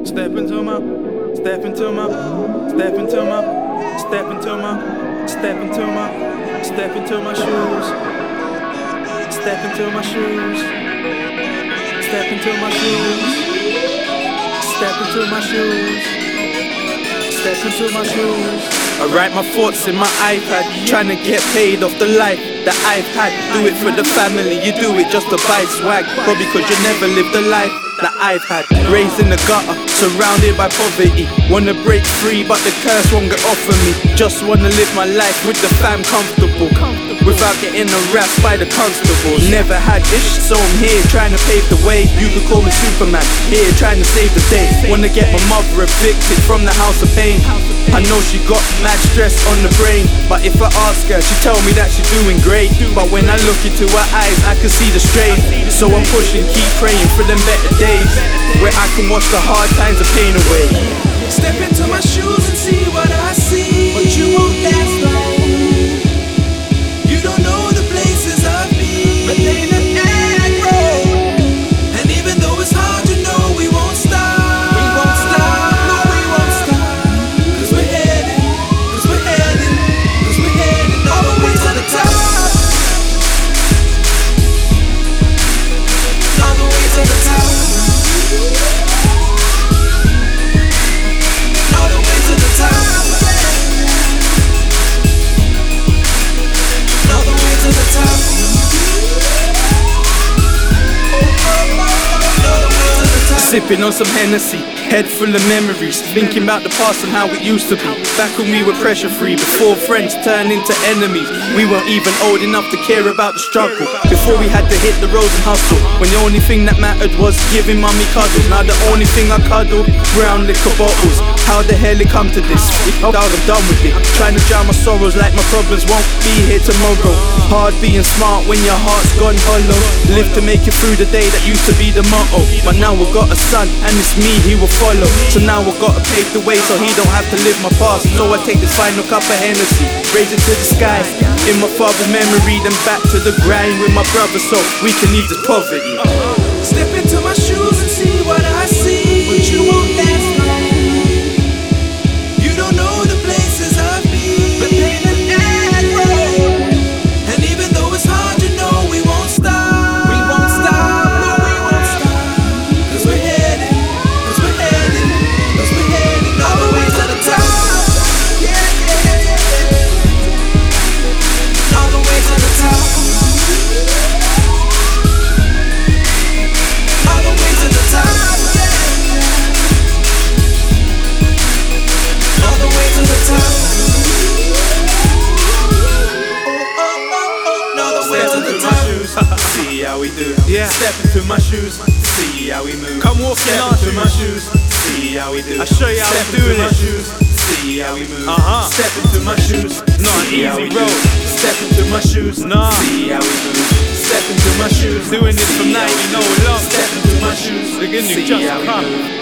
Step into my, step into my, step into my, step into my, step into my, step into my shoes. Step into my shoes. Step into my shoes. Step into my shoes. Step into my shoes. I write my thoughts in my iPad, trying to get paid off the life that I've had. Do it for the family, you do it just to buy swag. Probably cause you never lived the life that I've had. Raised in the gutter, surrounded by poverty. Wanna break free, but the curse won't get off of me. Just wanna live my life with the fam comfortable, without getting harassed by the constable. Never had ish, so I'm here trying to pave the way. You could call me Superman, here trying to save the day. Wanna get my mother evicted from the house of pain. I know she got mad stress on the brain, but if I ask her, she tell me that she's doing great. But when I look into her eyes, I can see the strain. So I'm pushing, keep praying for them better days, where I can wash the hard times of pain away. Step into my shoes and see what I see, but you won't last long. You don't know the places I've been, but they look aggro. And even though it's hard, you know we won't stop. We won't stop, no we won't stop. Cause we're heading, cause we're heading, cause we're heading all the way to the top. All the way to the top. All the way to the top. All the way to the top. Sipping on some Hennessy, head full of memories, thinking about the past and how it used to be. Back when we were pressure free, before friends turned into enemies. We weren't even old enough to care about the struggle. Before we had to hit the roads and hustle, when the only thing that mattered was giving mommy cuddles. Now the only thing I cuddle, brown liquor bottles. How the hell it come to this? I'm done with it. Trying to drown my sorrows like my problems won't be here tomorrow. Hard being smart when your heart's gone hollow. Live to make it through the day, that used to be the motto. But now we've got a son, and it's me he will follow. So now I've got to pave the way so he don't have to live my past. So I take this final cup of Hennessy, raise it to the sky. In my father's memory, then back to the grind with my brother, so we can leave this poverty. Step into my shoes and see what I see, but you won't last long. You don't know the places I've been, but they look aggro. And even though it's hard, you know we won't stop. We won't stop, no we won't stop. Cause we're heading, cause we're heading, cause we're heading all the way to the top. Yeah, yeah, yeah. All the way to the top. All the way to the top. All the way to the top. All the way to the top. See how we do. Yeah. Step into my shoes, see how we move. Come walk in our Step into my shoes. shoes, see how we do. I'll show you how Step we do into my this. shoes, see how we move. Step into my shoes, Not an see how easy we do. road. Step into my shoes, Nah. see how we move. Step into my shoes, Doing this see from how night, we you know do. we love. Step into my shoes, The good news see just how we come. move.